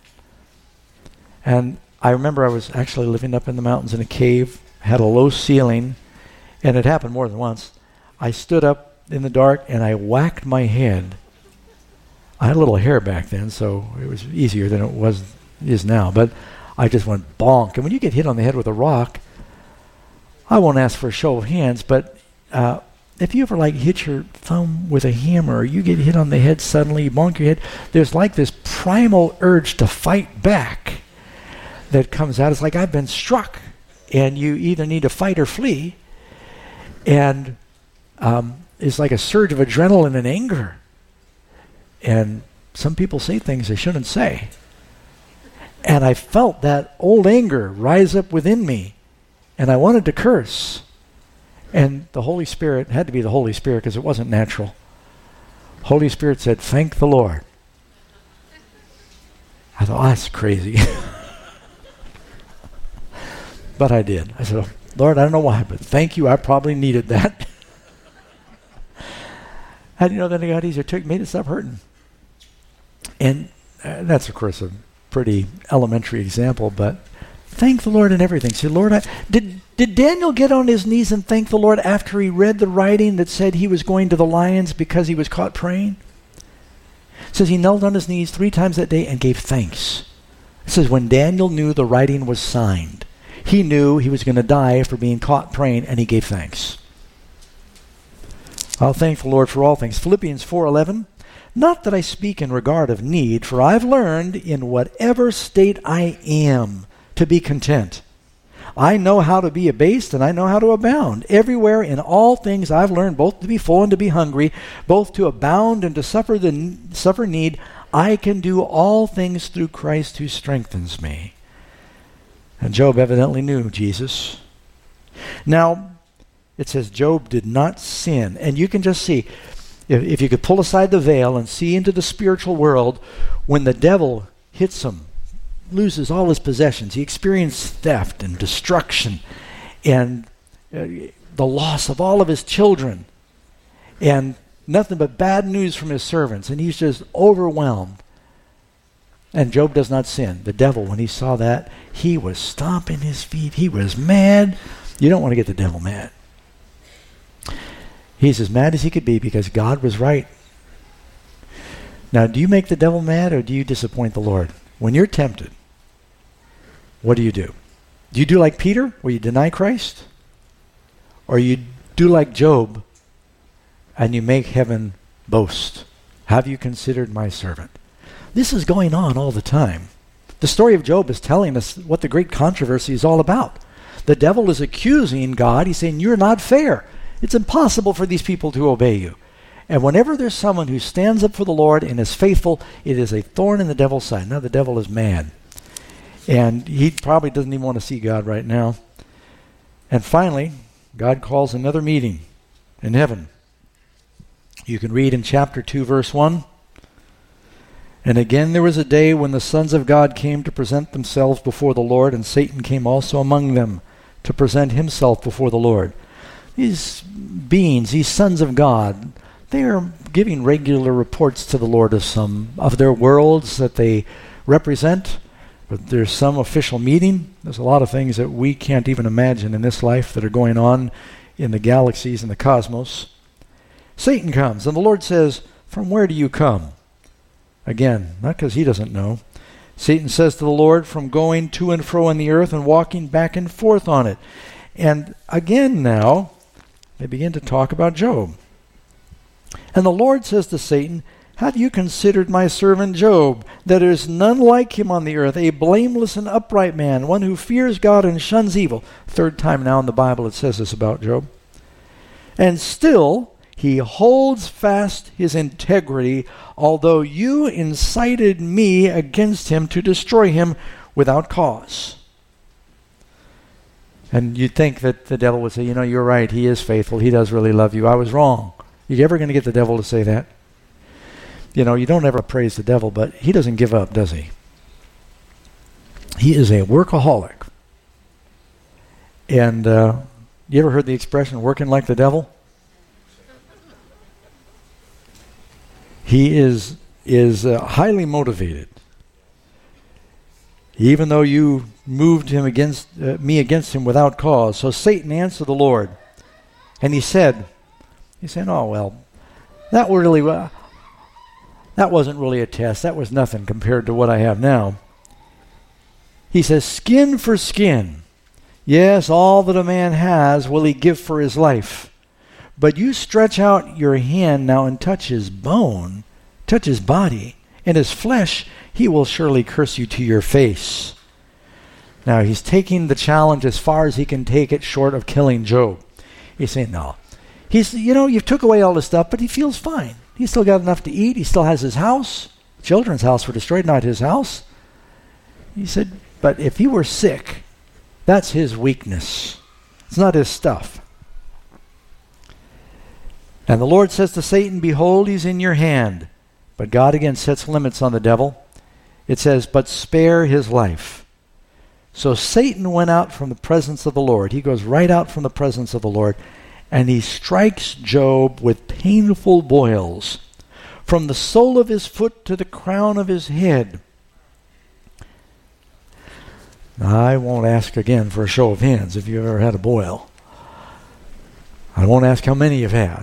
And I remember I was actually living up in the mountains in a cave, had a low ceiling, and it happened more than once. I stood up in the dark and I whacked my head. I had a little hair back then, so it was easier than it is now. But I just went bonk. And when you get hit on the head with a rock, I won't ask for a show of hands, but if you ever hit your thumb with a hammer, or you get hit on the head suddenly, you bonk your head, there's this primal urge to fight back that comes out. It's like I've been struck, and you either need to fight or flee. And it's like a surge of adrenaline and anger. And some people say things they shouldn't say. And I felt that old anger rise up within me. And I wanted to curse. And the Holy Spirit, had to be the Holy Spirit because it wasn't natural. Holy Spirit said, thank the Lord. I thought, that's crazy. But I did. I said, Lord, I don't know why, but thank you. I probably needed that. How do you know that it got easier? It made it stop hurting. And that's, of course, a pretty elementary example, but thank the Lord in everything. Say, Lord, did Daniel get on his knees and thank the Lord after he read the writing that said he was going to the lions because he was caught praying? It says he knelt on his knees 3 times that day and gave thanks. It says when Daniel knew the writing was signed, he knew he was going to die for being caught praying, and he gave thanks. I'll thank the Lord for all things. Philippians 4:11. Not that I speak in regard of need, for I've learned in whatever state I am to be content. I know how to be abased, and I know how to abound. Everywhere in all things I've learned both to be full and to be hungry, both to abound and to suffer need. I can do all things through Christ who strengthens me. And Job evidently knew Jesus. Now, it says Job did not sin. And you can just see, if you could pull aside the veil and see into the spiritual world, when the devil hits him, loses all his possessions, he experienced theft and destruction and the loss of all of his children and nothing but bad news from his servants, and he's just overwhelmed. And Job does not sin. The devil, when he saw that, he was stomping his feet. He was mad. You don't want to get the devil mad. He's as mad as he could be because God was right. Now, do you make the devil mad or do you disappoint the Lord? When you're tempted, what do? Do you do like Peter, where you deny Christ? Or you do like Job, and you make heaven boast? Have you considered my servant? This is going on all the time. The story of Job is telling us what the great controversy is all about. The devil is accusing God. He's saying, you're not fair. It's impossible for these people to obey you. And whenever there's someone who stands up for the Lord and is faithful, it is a thorn in the devil's side. Now the devil is mad. And he probably doesn't even want to see God right now. And finally, God calls another meeting in heaven. You can read in chapter 2, verse 1. And again there was a day when the sons of God came to present themselves before the Lord, and Satan came also among them to present himself before the Lord. These beings, these sons of God, they are giving regular reports to the Lord of some of their worlds that they represent. But there's some official meeting. There's a lot of things that we can't even imagine in this life that are going on in the galaxies and the cosmos. Satan comes, and the Lord says, from where do you come? Again, not because he doesn't know. Satan says to the Lord, from going to and fro in the earth and walking back and forth on it. And again now, they begin to talk about Job. And the Lord says to Satan, have you considered my servant Job, that there is none like him on the earth, a blameless and upright man, one who fears God and shuns evil? Third time now in the Bible it says this about Job. And still he holds fast his integrity, although you incited me against him to destroy him without cause. And you'd think that the devil would say, you're right, he is faithful, he does really love you, I was wrong. You ever going to get the devil to say that? You don't ever praise the devil, but he doesn't give up, does he? He is a workaholic. And you ever heard the expression, working like the devil? He is highly motivated. Even though you moved him against him without cause. So Satan answered the Lord, and he said, oh, well, that wasn't really a test. That was nothing compared to what I have now. He says, skin for skin. Yes, all that a man has will he give for his life. But you stretch out your hand now and touch his bone, touch his body, and his flesh, he will surely curse you to your face. Now, he's taking the challenge as far as he can take it, short of killing Job. He's saying, no. You took away all this stuff, but he feels fine. He's still got enough to eat. He still has his house. Children's house were destroyed, not his house. He said, but if he were sick, that's his weakness. It's not his stuff. And the Lord says to Satan, behold, he's in your hand. But God again sets limits on the devil. It says, but spare his life. So Satan went out from the presence of the Lord. He goes right out from the presence of the Lord, and he strikes Job with painful boils from the sole of his foot to the crown of his head. Now, I won't ask again for a show of hands if you've ever had a boil. I won't ask how many you've had.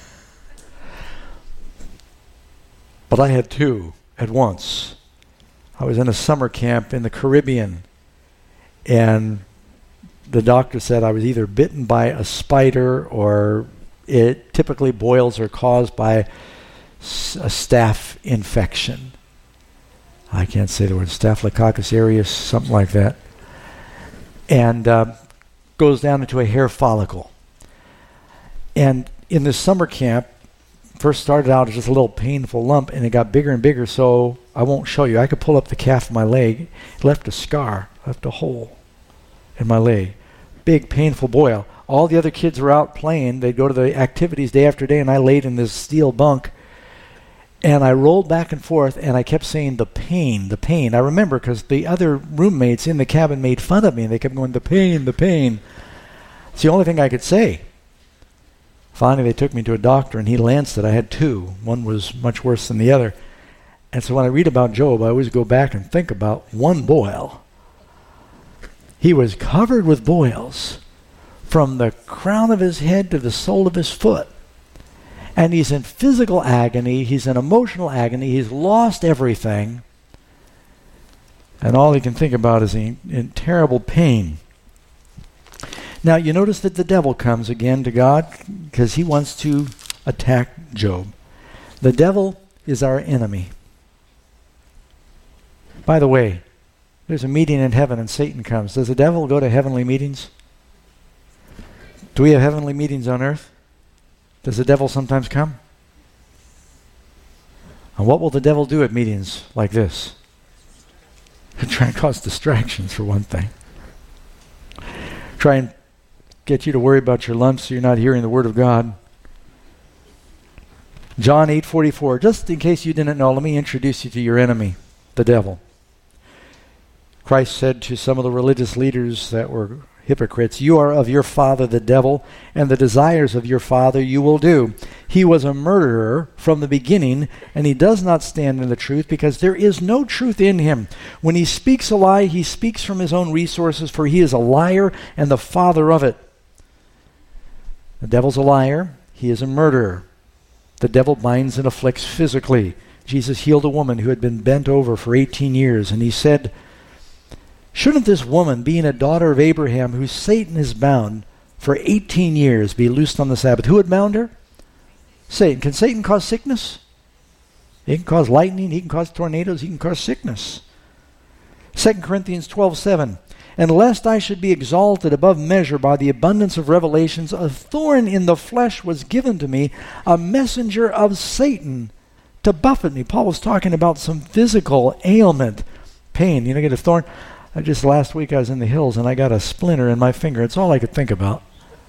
But I had two at once. I was in a summer camp in the Caribbean, and the doctor said I was either bitten by a spider or typically boils are caused by a staph infection. I can't say the word, Staphylococcus aureus, something like that. And goes down into a hair follicle. And in this summer camp, first started out as just a little painful lump, and it got bigger and bigger, so I won't show you. I could pull up the calf of my leg. It left a scar, left a hole in my leg. Big, painful boil. All the other kids were out playing. They'd go to the activities day after day, and I laid in this steel bunk, and I rolled back and forth, and I kept saying, the pain, the pain. I remember because the other roommates in the cabin made fun of me, and they kept going, the pain, the pain. It's the only thing I could say. Finally, they took me to a doctor, and he lanced it. I had two. One was much worse than the other. And so when I read about Job, I always go back and think about one boil. He was covered with boils from the crown of his head to the sole of his foot. And he's in physical agony, he's in emotional agony, he's lost everything. And all he can think about is in terrible pain. Now you notice that the devil comes again to God because he wants to attack Job. The devil is our enemy. By the way, there's a meeting in heaven and Satan comes. Does the devil go to heavenly meetings? Do we have heavenly meetings on earth? Does the devil sometimes come? And what will the devil do at meetings like this? Try and cause distractions, for one thing. Try and get you to worry about your lunch so you're not hearing the Word of God. John 8:44. Just in case you didn't know, let me introduce you to your enemy, the devil. Christ said to some of the religious leaders that were hypocrites, "You are of your father the devil, and the desires of your father you will do. He was a murderer from the beginning, and he does not stand in the truth, because there is no truth in him. When he speaks a lie, he speaks from his own resources, for he is a liar and the father of it." The devil's a liar. He is a murderer. The devil binds and afflicts physically. Jesus healed a woman who had been bent over for 18 years, and he said, "Shouldn't this woman, being a daughter of Abraham, who Satan has bound for 18 years, be loosed on the Sabbath?" Who had bound her? Satan. Can Satan cause sickness? He can cause lightning, he can cause tornadoes, he can cause sickness. 2 Corinthians 12:7. "And lest I should be exalted above measure by the abundance of revelations, a thorn in the flesh was given to me, a messenger of Satan to buffet me." Paul was talking about some physical ailment, pain. You know, get a thorn. Just last week I was in the hills and I got a splinter in my finger. It's all I could think about.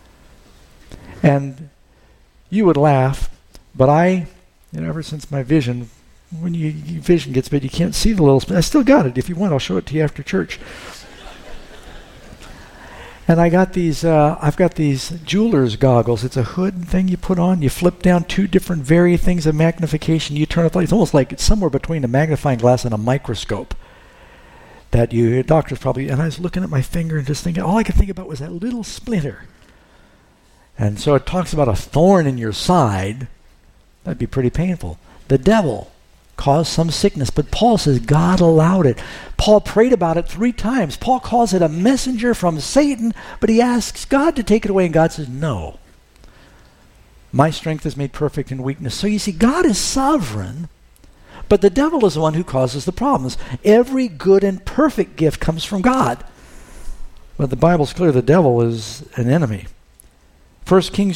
And you would laugh, but ever since my vision, when your vision gets bad, you can't see the little splinter. I still got it. If you want, I'll show it to you after church. And I've got these jeweler's goggles. It's a hood thing you put on. You flip down two different things of magnification. You turn it like, it's almost like it's somewhere between a magnifying glass and a microscope. Doctors probably, and I was looking at my finger and just thinking, all I could think about was that little splinter. And so it talks about a thorn in your side. That'd be pretty painful. The devil caused some sickness, but Paul says God allowed it. Paul prayed about it 3 times. Paul calls it a messenger from Satan, but he asks God to take it away, and God says, "No. My strength is made perfect in weakness." So you see, God is sovereign, but the devil is the one who causes the problems. Every good and perfect gift comes from God. But the Bible's clear, the devil is an enemy. 1 Kings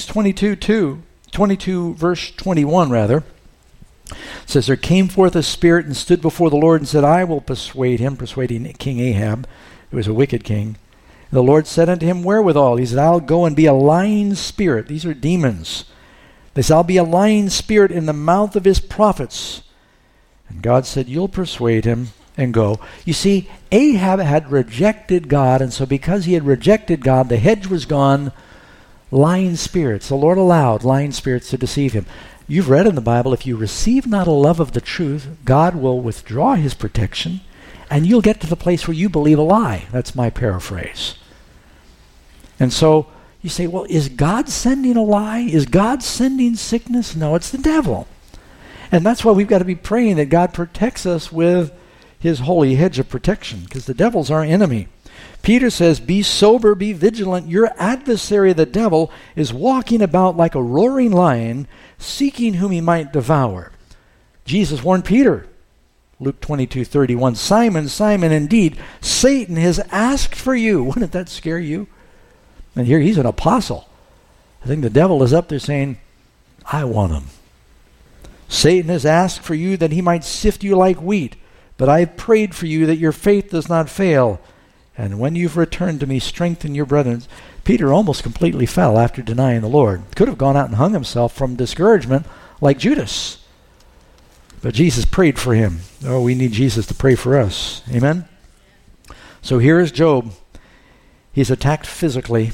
22 verse 21 rather, says, "There came forth a spirit and stood before the Lord and said, I will persuade him," persuading King Ahab, who was a wicked king. And the Lord said unto him, "Wherewithal?" He said, "I'll go and be a lying spirit." These are demons. They said, "I'll be a lying spirit in the mouth of his prophets." And God said, "You'll persuade him and go." You see, Ahab had rejected God, and so because he had rejected God, the hedge was gone. Lying spirits. The Lord allowed lying spirits to deceive him. You've read in the Bible, if you receive not a love of the truth, God will withdraw his protection, and you'll get to the place where you believe a lie. That's my paraphrase. And so you say, well, is God sending a lie? Is God sending sickness? No, it's the devil. And that's why we've got to be praying that God protects us with his holy hedge of protection, because the devil's our enemy. Peter says, "Be sober, be vigilant. Your adversary, the devil, is walking about like a roaring lion, seeking whom he might devour." Jesus warned Peter, Luke 22:31, "Simon, Simon, indeed, Satan has asked for you." Wouldn't that scare you? And here he's an apostle. I think the devil is up there saying, "I want him." "Satan has asked for you that he might sift you like wheat, but I have prayed for you that your faith does not fail. And when you've returned to me, strengthen your brethren." Peter almost completely fell after denying the Lord. Could have gone out and hung himself from discouragement like Judas. But Jesus prayed for him. Oh, we need Jesus to pray for us. Amen? So here is Job. He's attacked physically.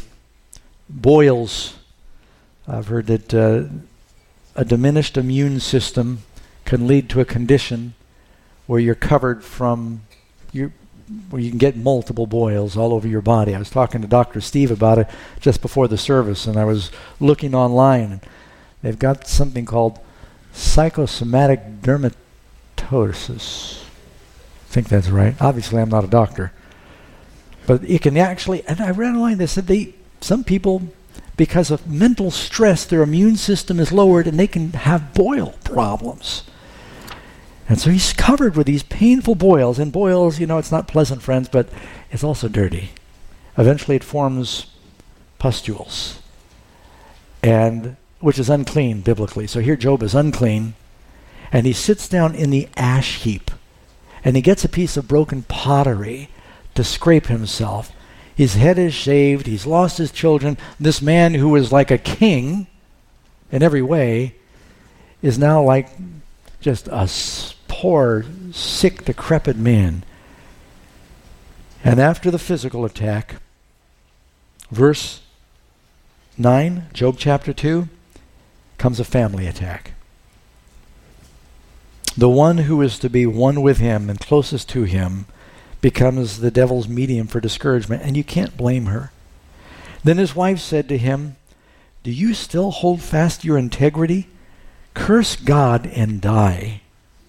Boils. I've heard that a diminished immune system can lead to a condition where you're covered from where you can get multiple boils all over your body. I was talking to Dr. Steve about it just before the service, and I was looking online. they've got something called psychosomatic dermatosis. I think that's right. Obviously, I'm not a doctor. But it can actually, and I read online, they said some people, because of mental stress, their immune system is lowered and they can have boil problems. And so he's covered with these painful boils. And boils, it's not pleasant, friends, but it's also dirty. Eventually it forms pustules, and which is unclean biblically. So here Job is unclean, and he sits down in the ash heap, and he gets a piece of broken pottery to scrape himself. His head is shaved. He's lost his children. This man who was like a king in every way is now like just a poor, sick, decrepit man. And after the physical attack, verse 9, Job chapter 2, comes a family attack. The one who is to be one with him and closest to him becomes the devil's medium for discouragement, and you can't blame her. Then his wife said to him, "Do you still hold fast your integrity? Curse God and die."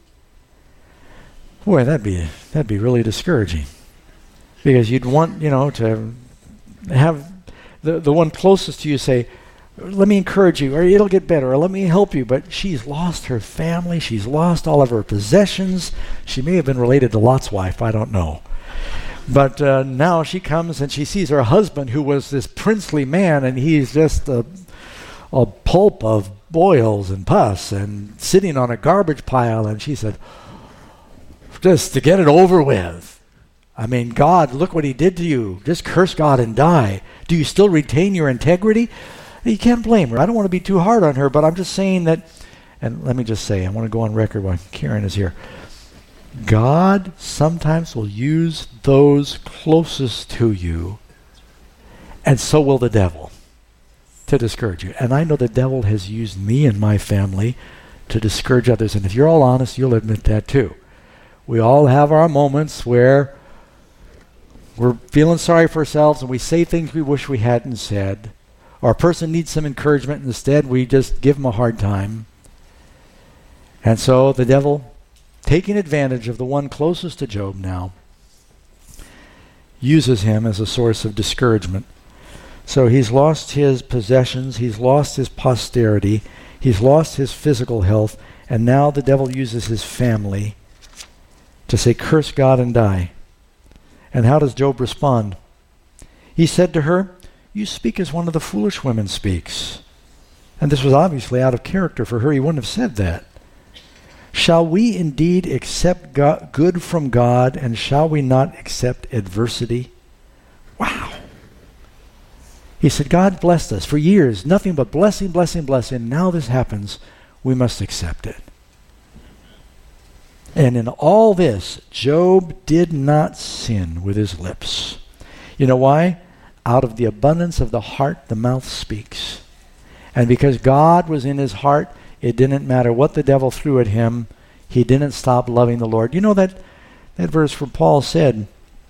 Boy, that'd be really discouraging, because you'd want to have the one closest to you say, "Let me encourage you," or "It'll get better," or "Let me help you." But she's lost her family. She's lost all of her possessions. She may have been related to Lot's wife. I don't know. But now she comes and she sees her husband, who was this princely man, and he's just a pulp of boils and pus and sitting on a garbage pile. And she said, just to get it over with, I mean, God, look what he did to you. Just curse God and die. Do you still retain your integrity? You can't blame her. I don't want to be too hard on her, but I'm just saying that, and let me just say, I want to go on record while Karen is here. God sometimes will use those closest to you, and so will the devil, to discourage you. And I know the devil has used me and my family to discourage others. And if you're all honest, you'll admit that too. We all have our moments where we're feeling sorry for ourselves and we say things we wish we hadn't said. Or a person needs some encouragement, and instead we just give them a hard time. And so the devil, taking advantage of the one closest to Job now, uses him as a source of discouragement. So he's lost his possessions, he's lost his posterity, he's lost his physical health, and now the devil uses his family to say, "Curse God and die." And how does Job respond? He said to her, "You speak as one of the foolish women speaks." And this was obviously out of character for her. He wouldn't have said that. "Shall we indeed accept good from God, and shall we not accept adversity?" Wow. He said, God blessed us for years, nothing but blessing, blessing, blessing. Now this happens, we must accept it. And in all this, Job did not sin with his lips. You know why? Out of the abundance of the heart, the mouth speaks. And because God was in his heart, it didn't matter what the devil threw at him. He didn't stop loving the Lord. You know that verse where Paul said,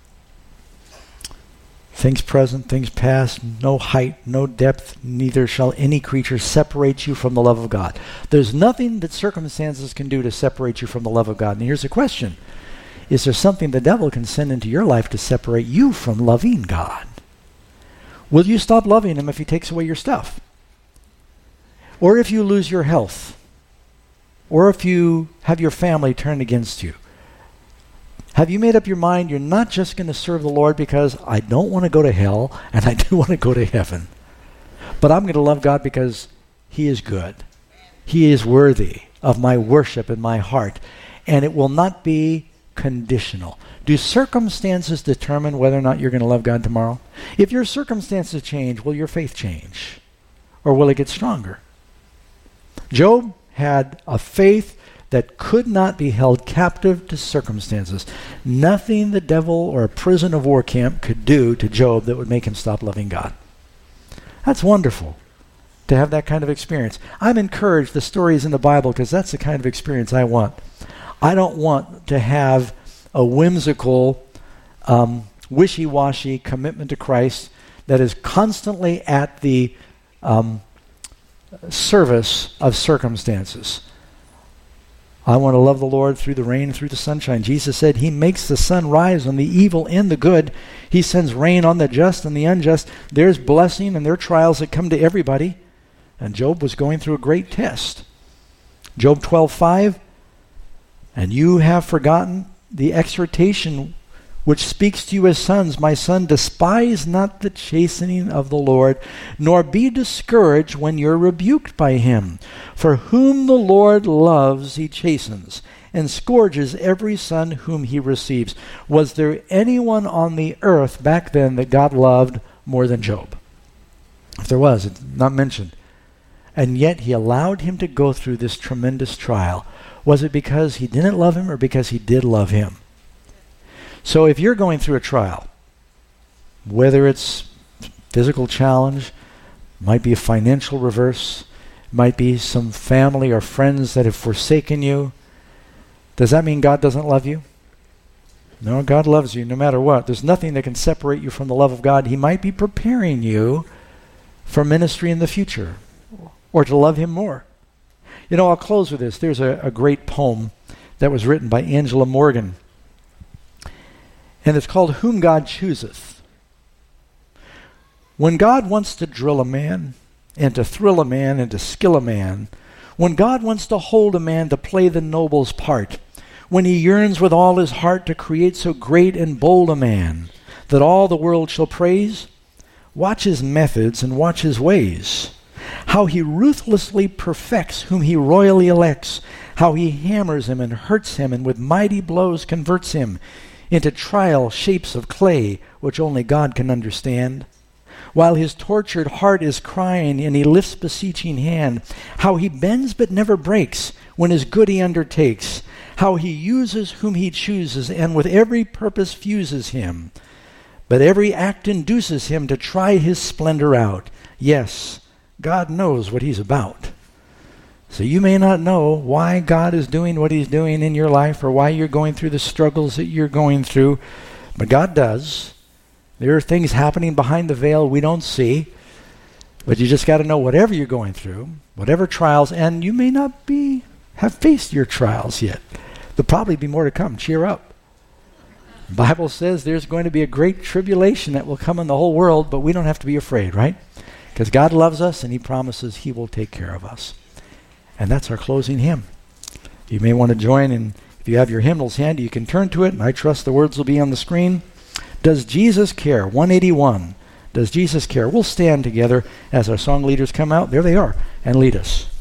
things present, things past, no height, no depth, neither shall any creature separate you from the love of God. There's nothing that circumstances can do to separate you from the love of God. And here's the question. Is there something the devil can send into your life to separate you from loving God? Will you stop loving him if he takes away your stuff? Or if you lose your health? Or if you have your family turned against you? Have you made up your mind you're not just going to serve the Lord because I don't want to go to hell and I do want to go to heaven, but I'm going to love God because he is good. He is worthy of my worship and my heart, and it will not be conditional. Do circumstances determine whether or not you're going to love God tomorrow? If your circumstances change, will your faith change? Or will it get stronger? Job had a faith that could not be held captive to circumstances. Nothing the devil or a prison of war camp could do to Job that would make him stop loving God. That's wonderful to have that kind of experience. I'm encouraged the stories in the Bible because that's the kind of experience I want. I don't want to have a whimsical, wishy-washy commitment to Christ that is constantly at the service of circumstances. I want to love the Lord through the rain, through the sunshine. Jesus said he makes the sun rise on the evil and the good. He sends rain on the just and the unjust. There's blessing and there are trials that come to everybody. And Job was going through a great test. Job 12:5, and you have forgotten the exhortation which speaks to you as sons. My son, despise not the chastening of the Lord, nor be discouraged when you're rebuked by him. For whom the Lord loves, he chastens, and scourges every son whom he receives. Was there anyone on the earth back then that God loved more than Job? If there was, it's not mentioned. And yet he allowed him to go through this tremendous trial. Was it because he didn't love him or because he did love him? So if you're going through a trial, whether it's physical challenge, might be a financial reverse, might be some family or friends that have forsaken you, does that mean God doesn't love you? No, God loves you no matter what. There's nothing that can separate you from the love of God. He might be preparing you for ministry in the future or to love him more. You know, I'll close with this. There's a great poem that was written by Angela Morgan. And it's called Whom God Chooseth. When God wants to drill a man, and to thrill a man, and to skill a man, when God wants to hold a man to play the noble's part, when he yearns with all his heart to create so great and bold a man, that all the world shall praise, watch his methods and watch his ways, how he ruthlessly perfects whom he royally elects, how he hammers him and hurts him, and with mighty blows converts him into trial shapes of clay, which only God can understand. While his tortured heart is crying, and he lifts beseeching hand, how he bends but never breaks when his good he undertakes, how he uses whom he chooses, and with every purpose fuses him. But every act induces him to try his splendor out. Yes, God knows what he's about. So you may not know why God is doing what he's doing in your life or why you're going through the struggles that you're going through, but God does. There are things happening behind the veil we don't see, but you just got to know whatever you're going through, whatever trials, and you may not have faced your trials yet. There'll probably be more to come. Cheer up. The Bible says there's going to be a great tribulation that will come in the whole world, but we don't have to be afraid, right? Because God loves us and he promises he will take care of us. And that's our closing hymn. You may want to join, and if you have your hymnals handy, you can turn to it, and I trust the words will be on the screen. Does Jesus Care? 181. Does Jesus Care? We'll stand together as our song leaders come out. There they are, and lead us.